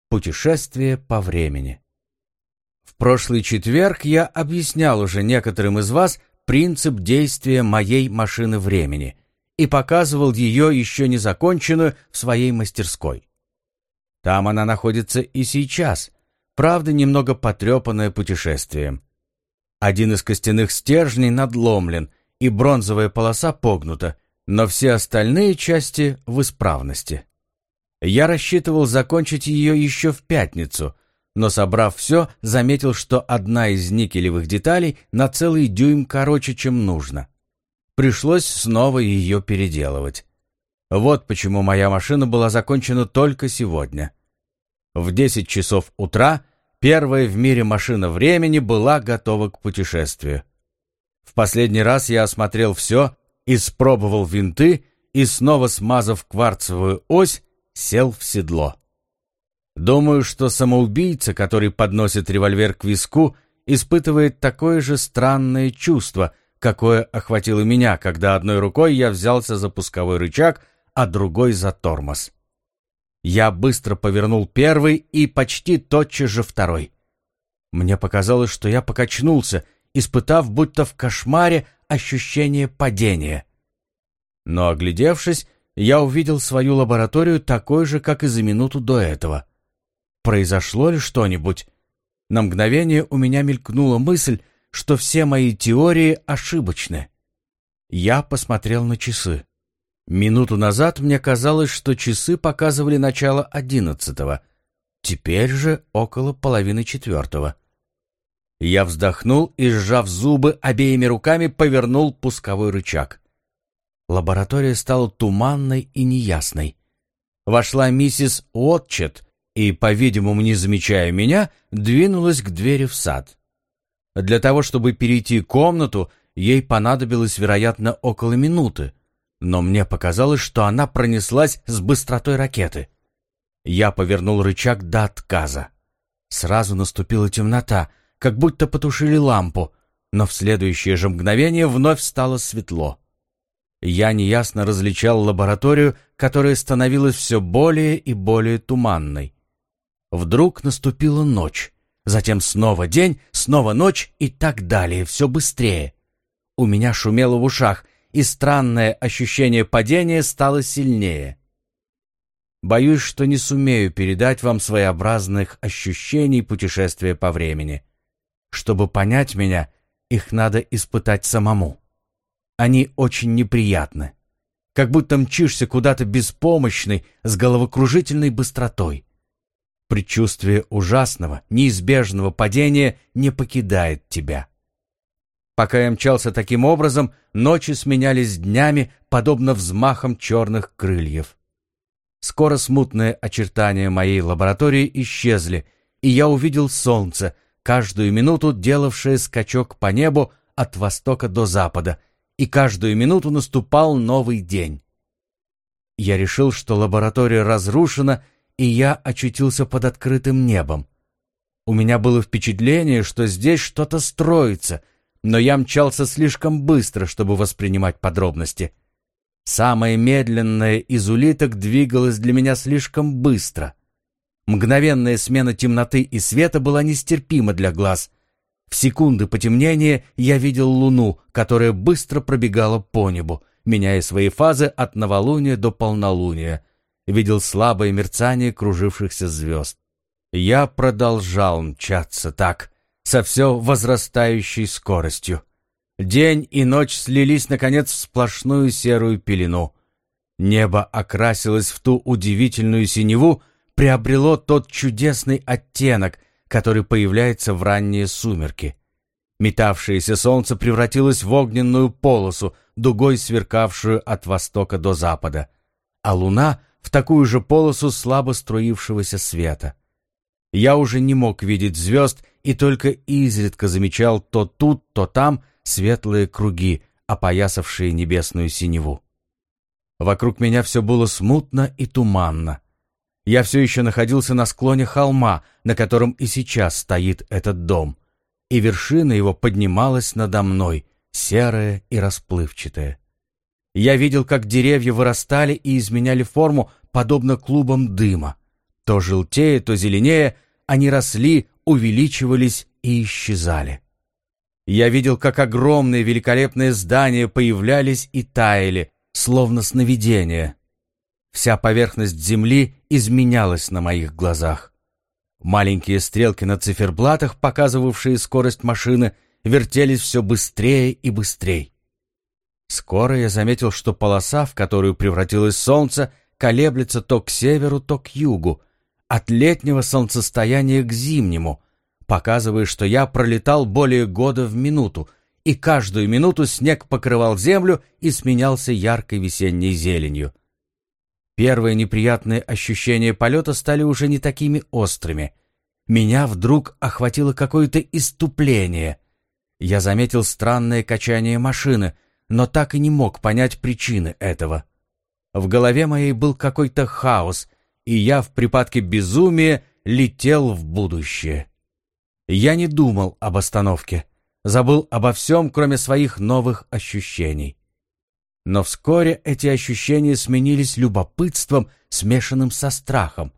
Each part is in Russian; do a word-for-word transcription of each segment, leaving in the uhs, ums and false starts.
Путешествие по времени. В прошлый четверг я объяснял уже некоторым из вас принцип действия моей машины времени и показывал ее еще не законченную в своей мастерской. Там она находится и сейчас, правда, немного потрепанная путешествием. Один из костяных стержней надломлен, и бронзовая полоса погнута, но все остальные части в исправности. Я рассчитывал закончить ее еще в пятницу, но, собрав все, заметил, что одна из никелевых деталей на целый дюйм короче, чем нужно. Пришлось снова ее переделывать. Вот почему моя машина была закончена только сегодня. В десять часов утра первая в мире машина времени была готова к путешествию. В последний раз я осмотрел все, испробовал винты и, снова смазав кварцевую ось, сел в седло. Думаю, что самоубийца, который подносит револьвер к виску, испытывает такое же странное чувство, какое охватило меня, когда одной рукой я взялся за пусковой рычаг, а другой за тормоз. Я быстро повернул первый и почти тотчас же второй. Мне показалось, что я покачнулся, испытав будто в кошмаре ощущение падения. Но, оглядевшись, я увидел свою лабораторию такой же, как и за минуту до этого. Произошло ли что-нибудь? На мгновение у меня мелькнула мысль, что все мои теории ошибочны. Я посмотрел на часы. Минуту назад мне казалось, что часы показывали начало одиннадцатого. Теперь же около половины четвертого. Я вздохнул и, сжав зубы, обеими руками повернул пусковой рычаг. Лаборатория стала туманной и неясной. Вошла миссис Уотчетт и, по-видимому, не замечая меня, двинулась к двери в сад. Для того, чтобы перейти комнату, ей понадобилось, вероятно, около минуты, но мне показалось, что она пронеслась с быстротой ракеты. Я повернул рычаг до отказа. Сразу наступила темнота, как будто потушили лампу, но в следующее же мгновение вновь стало светло. Я неясно различал лабораторию, которая становилась все более и более туманной. Вдруг наступила ночь, затем снова день, снова ночь и так далее, все быстрее. У меня шумело в ушах, и странное ощущение падения стало сильнее. Боюсь, что не сумею передать вам своеобразных ощущений путешествия по времени. Чтобы понять меня, их надо испытать самому. Они очень неприятны, как будто мчишься куда-то беспомощный, с головокружительной быстротой. Предчувствие ужасного, неизбежного падения не покидает тебя. Пока я мчался таким образом, ночи сменялись днями, подобно взмахам черных крыльев. Скоро смутные очертания моей лаборатории исчезли, и я увидел солнце, каждую минуту делавшее скачок по небу от востока до запада, и каждую минуту наступал новый день. Я решил, что лаборатория разрушена, и я очутился под открытым небом. У меня было впечатление, что здесь что-то строится, но я мчался слишком быстро, чтобы воспринимать подробности. Самая медленная из улиток двигалась для меня слишком быстро. Мгновенная смена темноты и света была нестерпима для глаз. В секунды потемнения я видел луну, которая быстро пробегала по небу, меняя свои фазы от новолуния до полнолуния. Видел слабое мерцание кружившихся звезд. Я продолжал мчаться так, со все возрастающей скоростью. День и ночь слились, наконец, в сплошную серую пелену. Небо окрасилось в ту удивительную синеву, приобрело тот чудесный оттенок, который появляется в ранние сумерки. Метавшееся солнце превратилось в огненную полосу, дугой сверкавшую от востока до запада, а луна — в такую же полосу слабо струившегося света. Я уже не мог видеть звезд и только изредка замечал то тут, то там светлые круги, опоясавшие небесную синеву. Вокруг меня все было смутно и туманно. Я все еще находился на склоне холма, на котором и сейчас стоит этот дом, и вершина его поднималась надо мной, серая и расплывчатая. Я видел, как деревья вырастали и изменяли форму, подобно клубам дыма. То желтее, то зеленее, они росли, увеличивались и исчезали. Я видел, как огромные великолепные здания появлялись и таяли, словно сновидения. Вся поверхность земли изменялась на моих глазах. Маленькие стрелки на циферблатах, показывавшие скорость машины, вертелись все быстрее и быстрее. Скоро я заметил, что полоса, в которую превратилось солнце, колеблется то к северу, то к югу, от летнего солнцестояния к зимнему, показывая, что я пролетал более года в минуту, и каждую минуту снег покрывал землю и сменялся яркой весенней зеленью. Первые неприятные ощущения полета стали уже не такими острыми. Меня вдруг охватило какое-то исступление. Я заметил странное качание машины, но так и не мог понять причины этого. В голове моей был какой-то хаос, и я в припадке безумия летел в будущее. Я не думал об остановке, забыл обо всем, кроме своих новых ощущений. Но вскоре эти ощущения сменились любопытством, смешанным со страхом.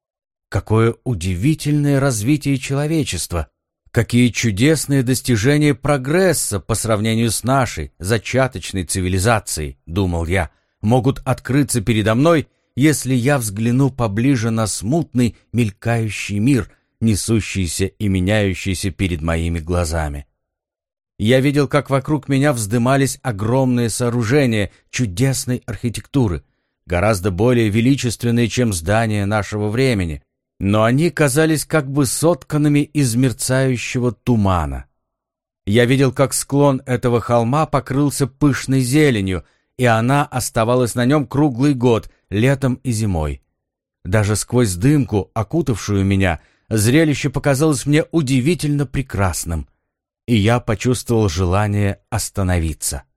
Какое удивительное развитие человечества! Какие чудесные достижения прогресса по сравнению с нашей зачаточной цивилизацией, думал я, могут открыться передо мной, если я взгляну поближе на смутный, мелькающий мир, несущийся и меняющийся перед моими глазами. Я видел, как вокруг меня вздымались огромные сооружения чудесной архитектуры, гораздо более величественные, чем здания нашего времени, но они казались как бы сотканными из мерцающего тумана. Я видел, как склон этого холма покрылся пышной зеленью, и она оставалась на нем круглый год, летом и зимой. Даже сквозь дымку, окутавшую меня, зрелище показалось мне удивительно прекрасным, и я почувствовал желание остановиться.